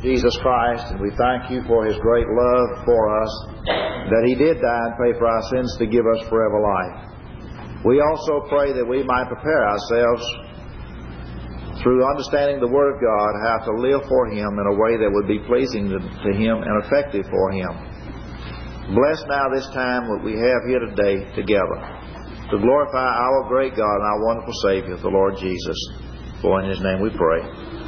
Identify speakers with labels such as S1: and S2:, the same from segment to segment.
S1: Jesus Christ, and we thank You for His great love for us, that He did die and pay for our sins to give us forever life. We also pray that we might prepare ourselves through understanding the Word of God how to live for Him in a way that would be pleasing to Him and effective for Him. Bless now this time that we have here today together to glorify our great God and our wonderful Savior, the Lord Jesus. For in His name we pray.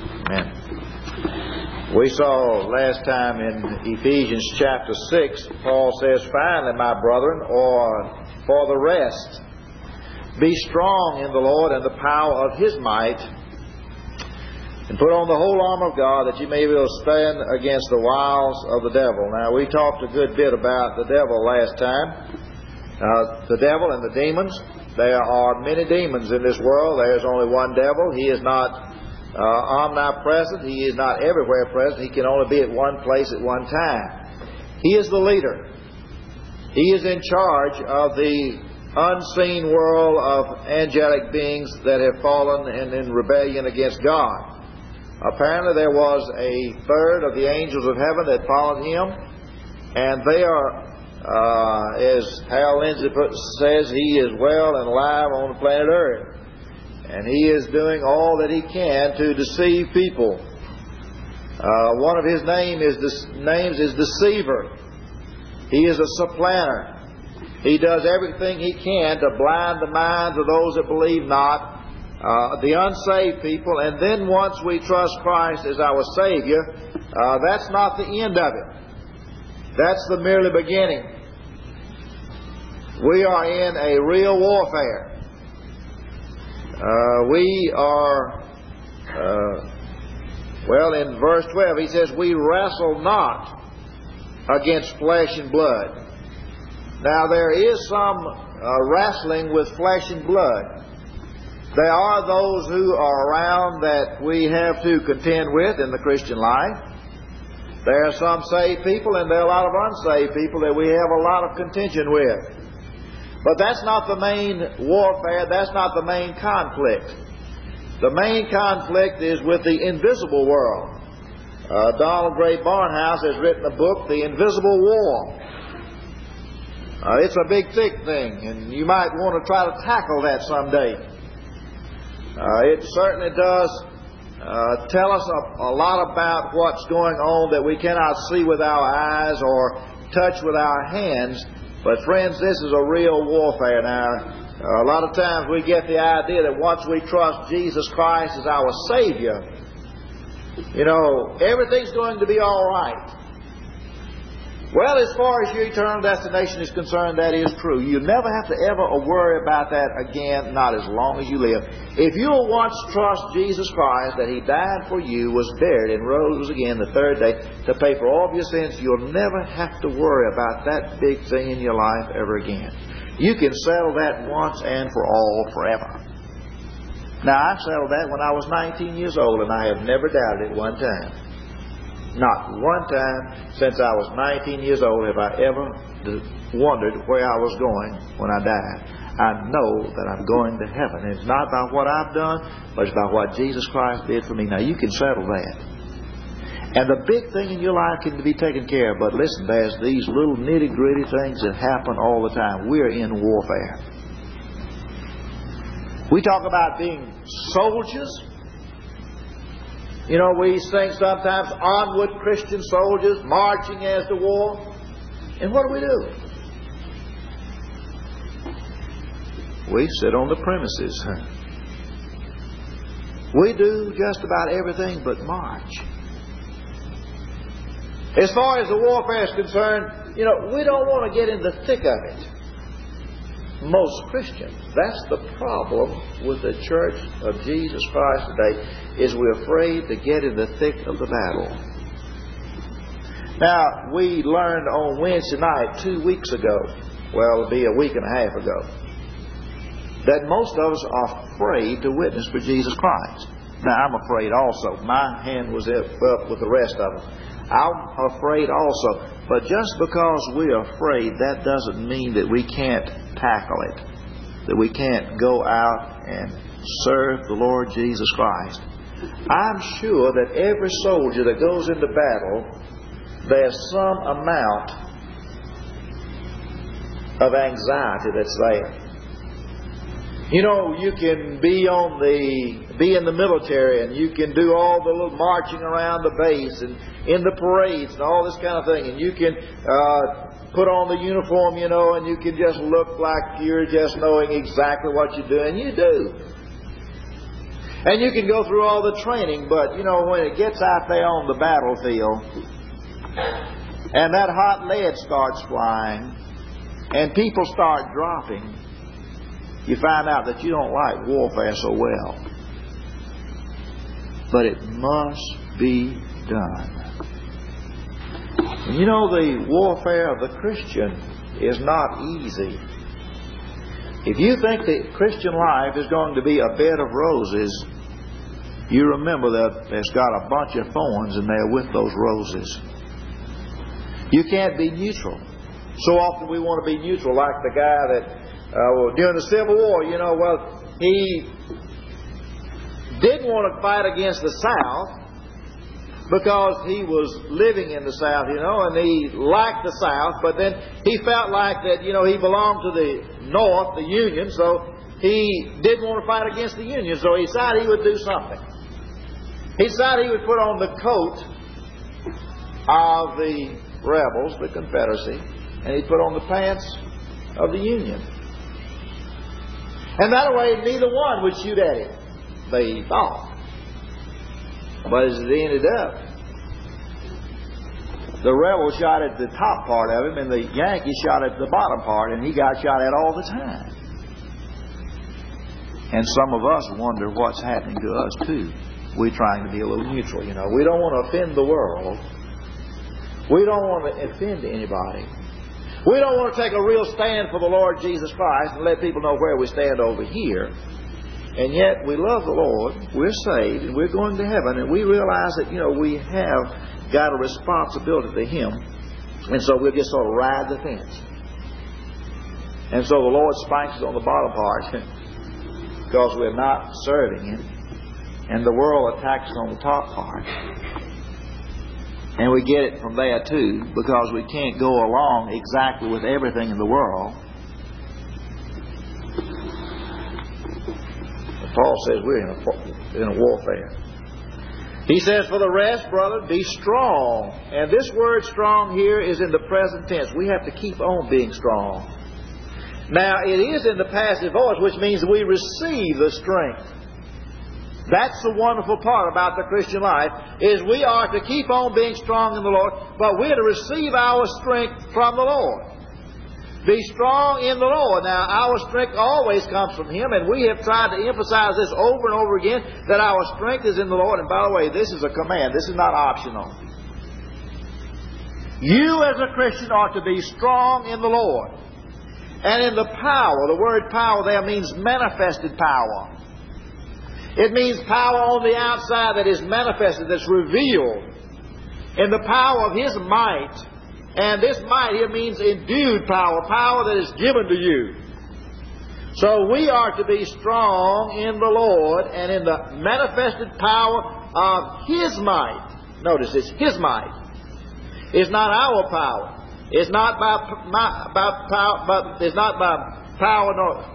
S1: Amen. We saw last time in Ephesians chapter 6, Paul says, "Finally, my brethren, or for the rest, be strong in the Lord and the power of His might, and put on the whole armor of God, that you may be able to stand against the wiles of the devil." Now, we talked a good bit about the devil last time. The devil and the demons. There are many demons in this world. There is only one devil. He is not omnipresent. He is not everywhere present. He can only be at one place at one time. He is the leader. He is in charge of the unseen world of angelic beings that have fallen in rebellion against God. Apparently there was a third of the angels of heaven that followed him, and they are, as Hal Lindsey says, he is well and alive on the planet Earth. And he is doing all that he can to deceive people. One of his names is Deceiver. He is a supplanter. He does everything he can to blind the minds of those that believe not, the unsaved people. And then once we trust Christ as our Savior, that's not the end of it. That's the merely beginning. We are in a real warfare. We are, in verse 12 he says, "We wrestle not against flesh and blood." Now there is some wrestling with flesh and blood. There are those who are around that we have to contend with in the Christian life. There are some saved people, and there are a lot of unsaved people that we have a lot of contention with. But that's not the main warfare. That's not the main conflict. The main conflict is with the invisible world. Donald Gray Barnhouse has written a book, The Invisible War. It's a big, thick thing, and you might want to try to tackle that someday. It certainly does tell us a lot about what's going on that we cannot see with our eyes or touch with our hands. But friends, this is a real warfare. Now, a lot of times we get the idea that once we trust Jesus Christ as our Savior, everything's going to be all right. Well, as far as your eternal destination is concerned, that is true. You never have to ever worry about that again, not as long as you live. If you'll once trust Jesus Christ, that He died for you, was buried, and rose again the third day to pay for all of your sins, you'll never have to worry about that big thing in your life ever again. You can settle that once and for all forever. Now, I settled that when I was 19 years old, and I have never doubted it one time. Not one time since I was 19 years old have I ever wondered where I was going when I died. I know that I'm going to heaven. And it's not about what I've done, but it's about what Jesus Christ did for me. Now, you can settle that. And the big thing in your life can be taken care of. But listen, there's these little nitty-gritty things that happen all the time. We're in warfare. We talk about being soldiers. We sing sometimes, "Onward, Christian soldiers, marching as to war." And what do? We sit on the premises. We do just about everything but march. As far as the warfare is concerned, we don't want to get in the thick of it. Most Christians, that's the problem with the Church of Jesus Christ today, is we're afraid to get in the thick of the battle. Now, we learned on Wednesday night 2 weeks ago, it'll be a week and a half ago, that most of us are afraid to witness for Jesus Christ. Now, I'm afraid also. My hand was up with the rest of them. I'm afraid also. But just because we're afraid, that doesn't mean that we can't tackle it, that we can't go out and serve the Lord Jesus Christ. I'm sure that every soldier that goes into battle, there's some amount of anxiety that's there. You know, you can be in the military, and you can do all the little marching around the base and in the parades and all this kind of thing, and you can put on the uniform, you know, and you can just look like you're just knowing exactly what you're doing. You do. And you can go through all the training, but, you know, when it gets out there on the battlefield and that hot lead starts flying and people start dropping, you find out that you don't like warfare so well. But it must be done. And you know, the warfare of the Christian is not easy. If you think the Christian life is going to be a bed of roses, you remember that there's got a bunch of thorns in there with those roses. You can't be neutral. So often we want to be neutral, like the guy that during the Civil War, you know, well, he didn't want to fight against the South because he was living in the South, you know, and he liked the South, but then he felt like that, you know, he belonged to the North, the Union, so he didn't want to fight against the Union, so he decided he would do something. He decided he would put on the coat of the rebels, the Confederacy, and he'd put on the pants of the Union. And that way neither one would shoot at him, they thought. But as it ended up, the rebel shot at the top part of him and the Yankee shot at the bottom part, and he got shot at all the time. And some of us wonder what's happening to us too. We're trying to be a little neutral, you know. We don't want to offend the world. We don't want to offend anybody. We don't want to take a real stand for the Lord Jesus Christ and let people know where we stand over here. And yet we love the Lord, we're saved, and we're going to heaven, and we realize that, you know, we have got a responsibility to Him. And so we'll just sort of ride the fence. And so the Lord spanks us on the bottom part because we're not serving Him. And the world attacks us on the top part. And we get it from there too, because we can't go along exactly with everything in the world. Paul says we're in a warfare. He says, for the rest, brother, be strong. And this word strong here is in the present tense. We have to keep on being strong. Now, it is in the passive voice, which means we receive the strength. That's the wonderful part about the Christian life, is we are to keep on being strong in the Lord, but we're to receive our strength from the Lord. Be strong in the Lord. Now, our strength always comes from Him, and we have tried to emphasize this over and over again, that our strength is in the Lord. And by the way, this is a command. This is not optional. You as a Christian are to be strong in the Lord. And in the power, the word power there means manifested power. It means power on the outside that is manifested, that's revealed in the power of His might. And this might here means endued power, power that is given to you. So we are to be strong in the Lord and in the manifested power of His might. Notice, it's His might. It's not our power. It's not by power, but it's not by power nor...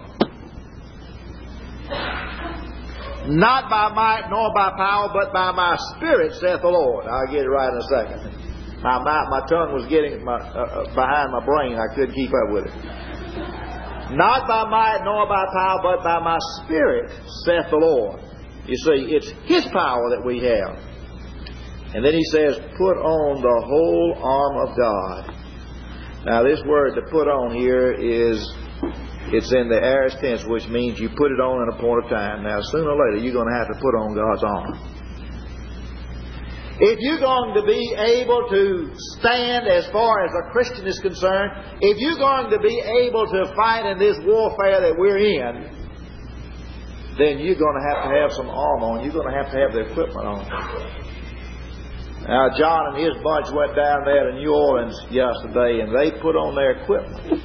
S1: Not by might nor by power, but by my Spirit, saith the Lord. I'll get it right in a second. My tongue was getting behind my brain. I couldn't keep up with it. Not by might nor by power, but by my Spirit, saith the Lord. You see, it's His power that we have. And then He says, put on the whole arm of God. Now this word to put on here it's in the aorist tense, which means you put it on in a point of time. Now, sooner or later, you're going to have to put on God's armor. If you're going to be able to stand as far as a Christian is concerned, if you're going to be able to fight in this warfare that we're in, then you're going to have some armor on. You're going to have the equipment on. Now, John and his bunch went down there to New Orleans yesterday, and they put on their equipment.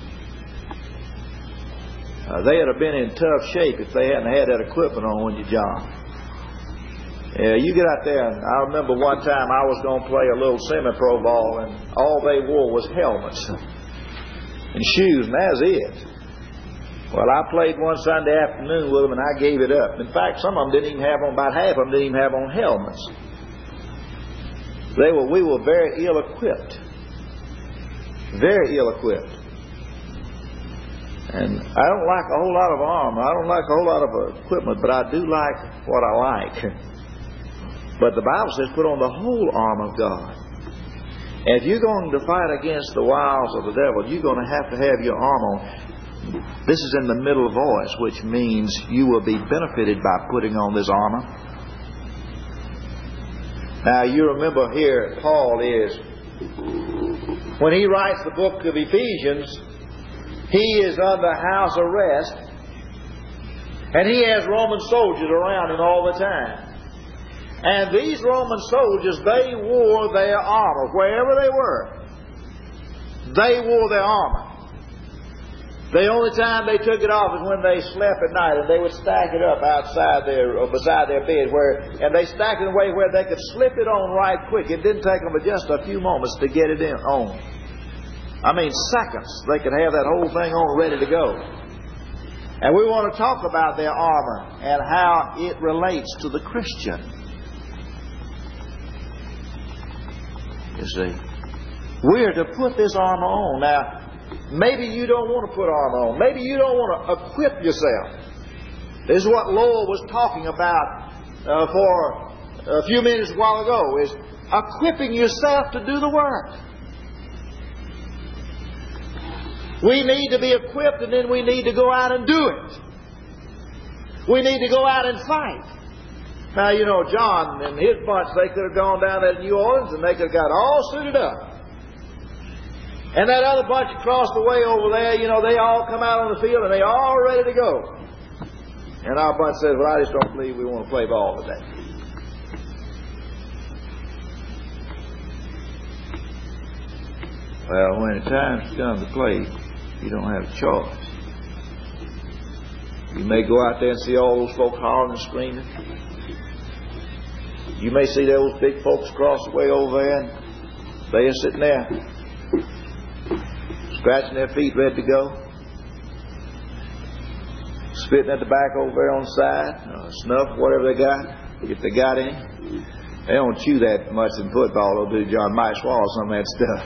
S1: They would have been in tough shape if they hadn't had that equipment on, wouldn't you, John? Yeah, you get out there, and I remember one time I was going to play a little semi-pro ball, and all they wore was helmets and shoes, and that's it. Well, I played one Sunday afternoon with them, and I gave it up. In fact, some of them didn't even have on, about half of them didn't even have on helmets. We were very ill-equipped. Very ill-equipped. And I don't like a whole lot of armor. I don't like a whole lot of equipment, but I do like what I like. But the Bible says put on the whole armor of God. And if you're going to fight against the wiles of the devil, you're going to have your armor on. This is in the middle voice, which means you will be benefited by putting on this armor. Now, you remember here, Paul is, when he writes the book of Ephesians, he is under house arrest, and he has Roman soldiers around him all the time. And these Roman soldiers, they wore their armor. Wherever they were, they wore their armor. The only time they took it off is when they slept at night, and they would stack it up outside or beside their bed, and they stacked it in a way where they could slip it on right quick. It didn't take them but just a few moments to get it on. I mean, seconds. They could have that whole thing on ready to go. And we want to talk about their armor and how it relates to the Christian. You see, we're to put this armor on. Now, maybe you don't want to put armor on. Maybe you don't want to equip yourself. This is what Lowell was talking about for a few minutes a while ago, is equipping yourself to do the work. We need to be equipped, and then we need to go out and do it. We need to go out and fight. Now, you know, John and his bunch, they could have gone down there to New Orleans and they could have got all suited up. And that other bunch across the way over there, you know, they all come out on the field and they all ready to go. And our bunch says, well, I just don't believe we want to play ball today. Well, when the time's come to play, you don't have a choice. You may go out there and see all those folks hollering and screaming. You may see those big folks across the way over there, and they are sitting there, scratching their feet, ready to go, spitting at the back over there on the side, snuff, whatever they got, if they got any. They don't chew that much in football, they'll do. John might swallow some of that stuff.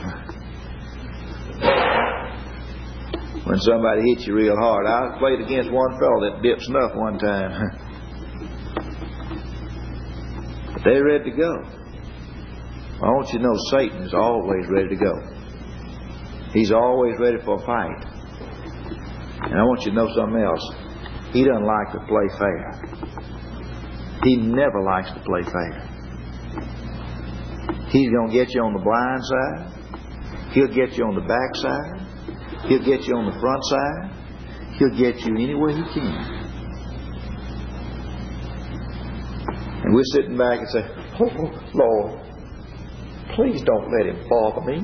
S1: When somebody hits you real hard. I played against one fellow that dipped snuff one time. But they're ready to go. I want you to know Satan is always ready to go. He's always ready for a fight. And I want you to know something else. He doesn't like to play fair. He never likes to play fair. He's going to get you on the blind side. He'll get you on the back side. He'll get you on the front side. He'll get you anywhere he can. And we're sitting back and say, oh, Lord, please don't let him bother me.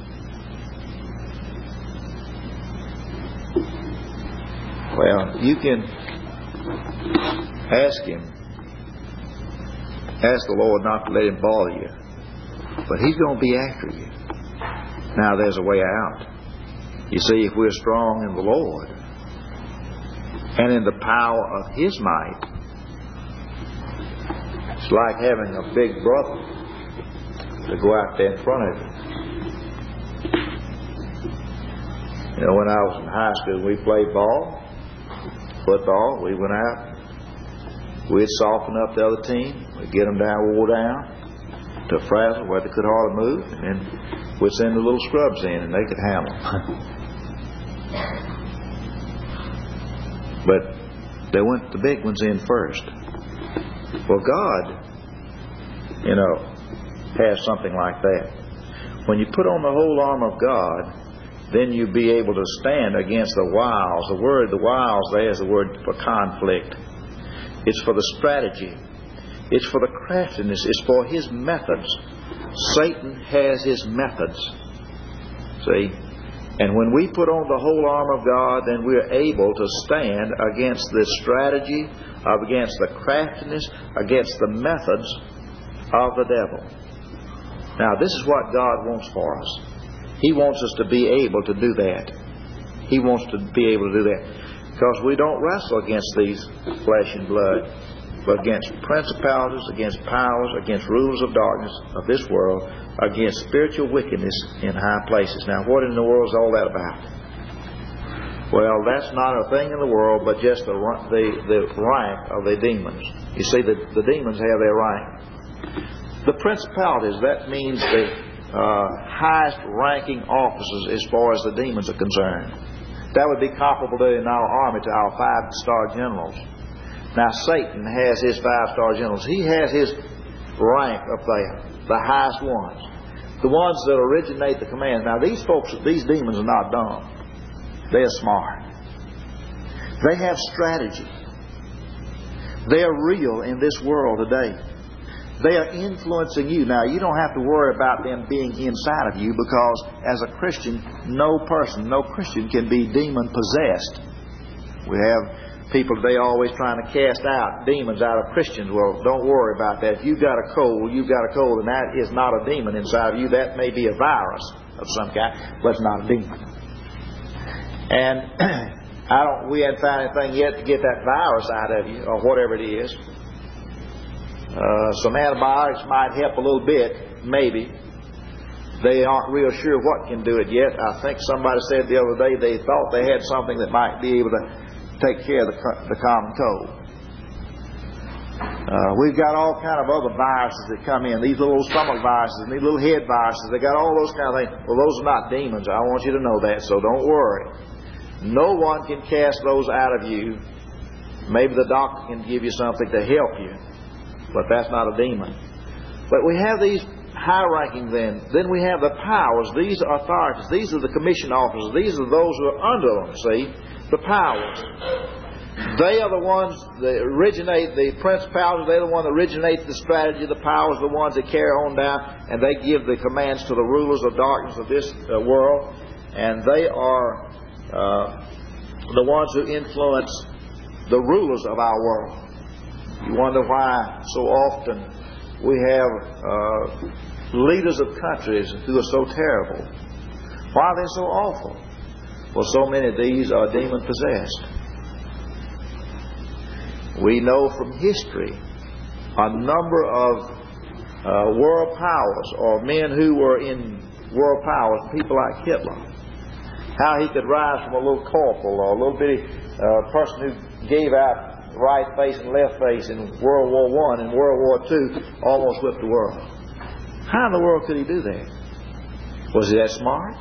S1: Well, you can ask him. Ask the Lord not to let him bother you. But he's going to be after you. Now there's a way out. You see, if we're strong in the Lord and in the power of His might, it's like having a big brother to go out there in front of you. You know, when I was in high school, we played football. We went out. We'd soften up the other team. We'd get them wore down to a frazzle where they could hardly move, and then we'd send the little scrubs in, and they could handle them. But they went the big ones in first. Well, God, you know, has something like that. When you put on the whole armor of God, then you'll be able to stand against the wiles. The wiles there is the word for conflict. It's for the strategy. It's for the craftiness. It's for his methods. Satan has his methods. See? And when we put on the whole armor of God, then we're able to stand against the strategy against the craftiness, against the methods of the devil. Now, this is what God wants for us. He wants us to be able to do that. He wants to be able to do that. Because we don't wrestle against these flesh and blood, but against principalities, against powers, against rulers of darkness of this world, against spiritual wickedness in high places. Now, what in the world is all that about? Well, that's not a thing in the world, but just the rank of the demons. You see, the demons have their rank. The principalities, that means the highest ranking officers as far as the demons are concerned. That would be comparable in our army to our 5-star generals. Now, Satan has his 5-star generals. He has his rank up there, the highest ones. The ones that originate the commands. Now, these demons are not dumb. They're smart. They have strategy. They are real in this world today. They are influencing you. Now, you don't have to worry about them being inside of you, because as a Christian, no Christian can be demon-possessed. We have people today always trying to cast out demons out of Christians. Well, don't worry about that. If you've got a cold, and that is not a demon inside of you. That may be a virus of some kind, but it's not a demon. And we haven't found anything yet to get that virus out of you, or whatever it is. Some antibiotics might help a little bit, maybe. They aren't real sure what can do it yet. I think somebody said the other day they thought they had something that might be able to take care of the common cold. We've got all kind of other viruses that come in. These little stomach viruses and these little head viruses. They got all those kind of things. Well, those are not demons. I want you to know that, so don't worry. No one can cast those out of you. Maybe the doctor can give you something to help you, but that's not a demon. But we have these high-ranking then. Then we have the powers. These are authorities. These are the commission officers. These are those who are under them, see? The powers. They are the ones that originate the principalities. They're the ones that originate the strategy. The powers are the ones that carry on down, and they give the commands to the rulers of darkness of this world. And they are the ones who influence the rulers of our world. You wonder why so often we have leaders of countries who are so terrible. Why are they so awful? Well, so many of these are demon-possessed. We know from history a number of world powers, or men who were in world powers, people like Hitler, how he could rise from a little corporal or a little bitty person who gave out right face and left face in World War I and World War II, almost whipped the world. How in the world could he do that? Was he that smart?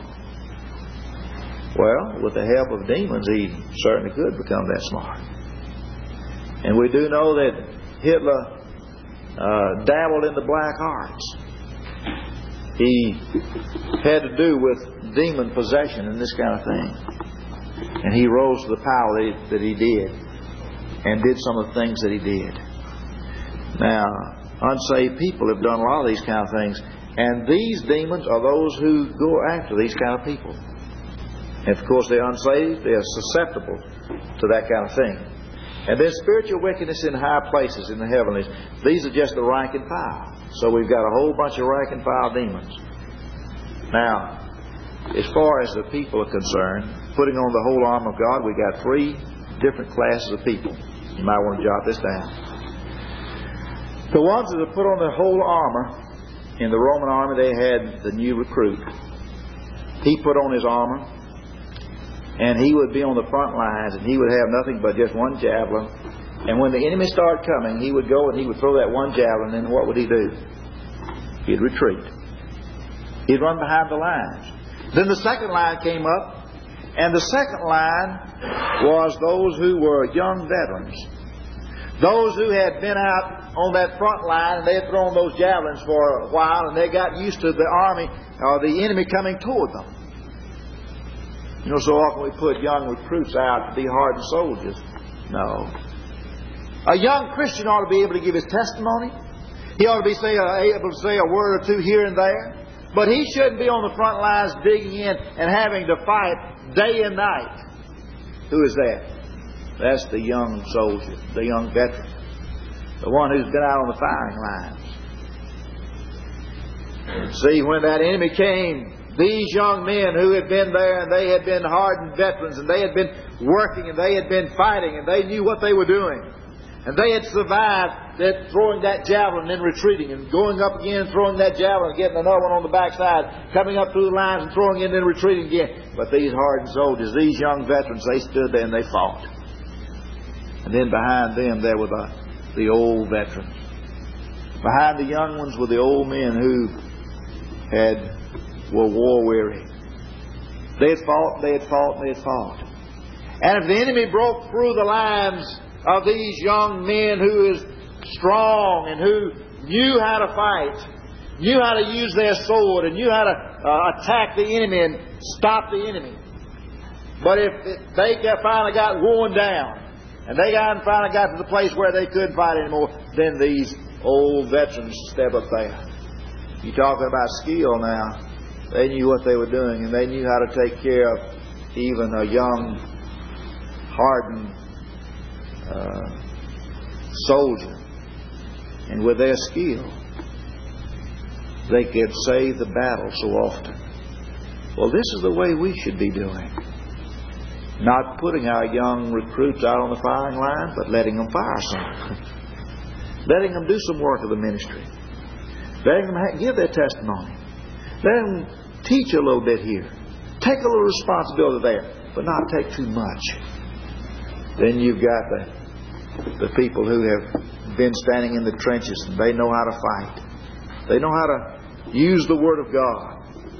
S1: Well, with the help of demons, he certainly could become that smart. And we do know that Hitler dabbled in the black arts. He had to do with demon possession and this kind of thing. And he rose to the power that he did, and did some of the things that he did. Now, unsaved people have done a lot of these kind of things, and these demons are those who go after these kind of people. And of course, they're unsaved, they're susceptible to that kind of thing. And then spiritual wickedness in high places in the heavenlies. These are just the rank and file. So we've got a whole bunch of rank and file demons. Now, as far as the people are concerned, putting on the whole armor of God, we've got 3 different classes of people. You might want to jot this down. The ones that have put on the whole armor, in the Roman army they had the new recruit. He put on his armor, and he would be on the front lines, and he would have nothing but just one javelin. And when the enemy started coming, he would go and he would throw that one javelin, and what would he do? He'd retreat. He'd run behind the lines. Then the second line came up, and the second line was those who were young veterans. Those who had been out on that front line, and they had thrown those javelins for a while, and they got used to the army or the enemy coming toward them. You know, so often we put young recruits out to be hardened soldiers. No. A young Christian ought to be able to give his testimony. He ought to be able to say a word or two here and there. But he shouldn't be on the front lines digging in and having to fight day and night. Who is that? That's the young soldier, the young veteran, the one who's been out on the firing lines. See, when that enemy came, these young men who had been there, and they had been hardened veterans, and they had been working, and they had been fighting, and they knew what they were doing. And they had survived that throwing that javelin and then retreating, and going up again, throwing that javelin, and getting another one on the backside, coming up through the lines and throwing it and then retreating again. But these hardened soldiers, these young veterans, they stood there and they fought. And then behind them there were the old veterans. Behind the young ones were the old men who were war weary. They had fought, they had fought, they had fought. And if the enemy broke through the lines of these young men who is strong and who knew how to fight, knew how to use their sword, and knew how to attack the enemy and stop the enemy. But if they finally got worn down, and they finally got to the place where they couldn't fight anymore, then these old veterans step up there. You talking about skill now. They knew what they were doing, and they knew how to take care of even a young, hardened soldier. And with their skill, they could save the battle so often. Well, this is the way we should be doing. Not putting our young recruits out on the firing line, but letting them fire some. Letting them do some work of the ministry. Letting them give their testimony. Letting them teach a little bit here. Take a little responsibility there, but not take too much. Then you've got the people who have been standing in the trenches, and they know how to fight. They know how to use the Word of God.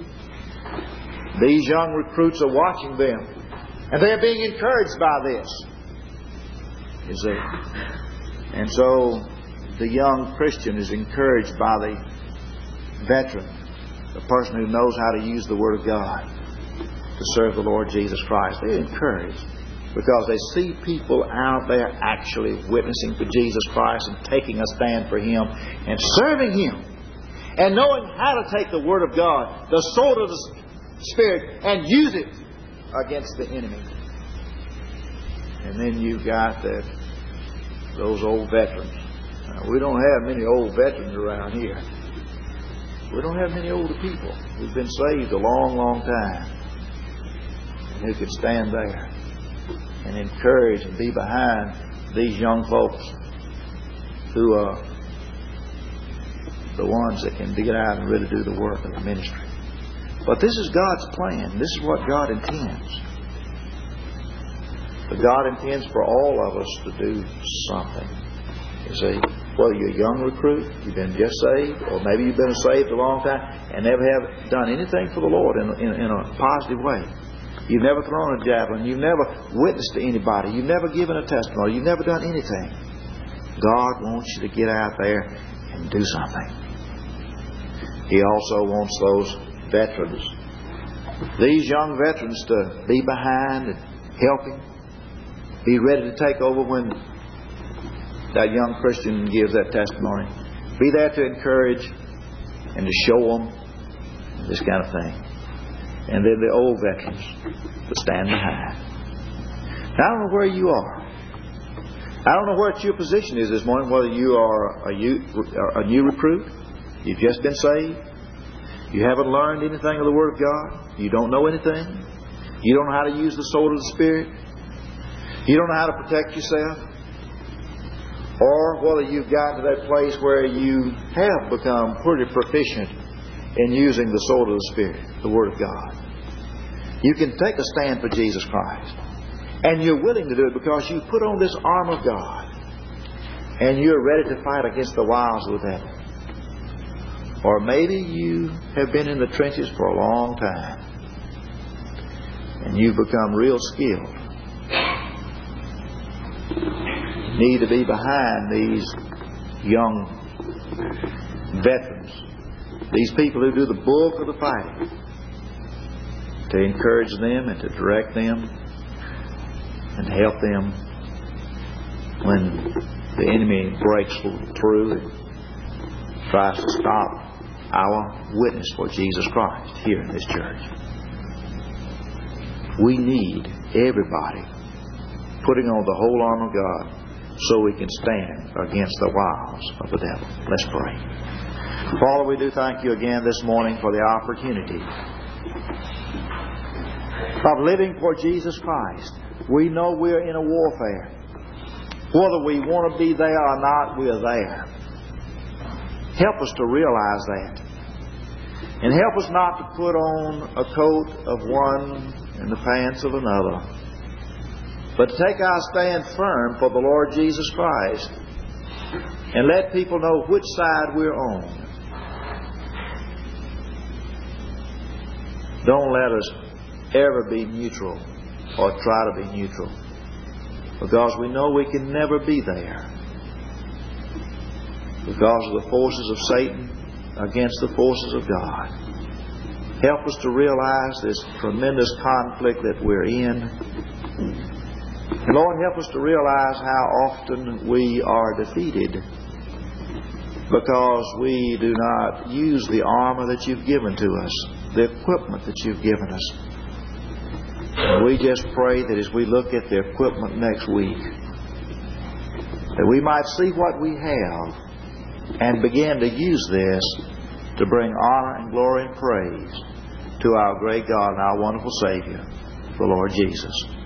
S1: These young recruits are watching them, and they're being encouraged by this. You see? And so the young Christian is encouraged by the veteran, the person who knows how to use the Word of God to serve the Lord Jesus Christ. They're encouraged because they see people out there actually witnessing for Jesus Christ and taking a stand for Him and serving Him and knowing how to take the Word of God, the sword of the Spirit, and use it against the enemy. And then you've got those old veterans. Now, we don't have many old veterans around here. We don't have many older people who've been saved a long, long time and who could stand there and encourage and be behind these young folks who are the ones that can get out and really do the work of the ministry. But this is God's plan. This is what God intends. But God intends for all of us to do something. You see, whether you're a young recruit, you've been just saved, or maybe you've been saved a long time and never have done anything for the Lord in a positive way. You've never thrown a javelin. You've never witnessed to anybody. You've never given a testimony. You've never done anything. God wants you to get out there and do something. He also wants those veterans, these young veterans, to be behind and help Him. Be ready to take over when that young Christian gives that testimony. Be there to encourage and to show them this kind of thing. And then the old veterans to stand behind. Now, I don't know where you are. I don't know what your position is this morning, whether you are a new recruit, you've just been saved, you haven't learned anything of the Word of God, you don't know anything, you don't know how to use the sword of the Spirit, you don't know how to protect yourself, or whether you've gotten to that place where you have become pretty proficient in using the sword of the Spirit, the Word of God. You can take a stand for Jesus Christ. And you're willing to do it because you put on this armor of God. And you're ready to fight against the wiles of the devil. Or maybe you have been in the trenches for a long time. And you've become real skilled. You need to be behind these young veterans. These people who do the bulk of the fighting, to encourage them and to direct them and help them when the enemy breaks through and tries to stop our witness for Jesus Christ here in this church. We need everybody putting on the whole armor of God so we can stand against the wiles of the devil. Let's pray. Father, we do thank You again this morning for the opportunity of living for Jesus Christ. We know we're in a warfare. Whether we want to be there or not, we're there. Help us to realize that. And help us not to put on a coat of one and the pants of another, but to take our stand firm for the Lord Jesus Christ and let people know which side we're on. Don't let us ever be neutral or try to be neutral, because we know we can never be there because of the forces of Satan against the forces of God. Help us to realize this tremendous conflict that we're in. And Lord, help us to realize how often we are defeated because we do not use the armor that You've given to us, the equipment that You've given us. And we just pray that as we look at the equipment next week, that we might see what we have and begin to use this to bring honor and glory and praise to our great God and our wonderful Savior, the Lord Jesus.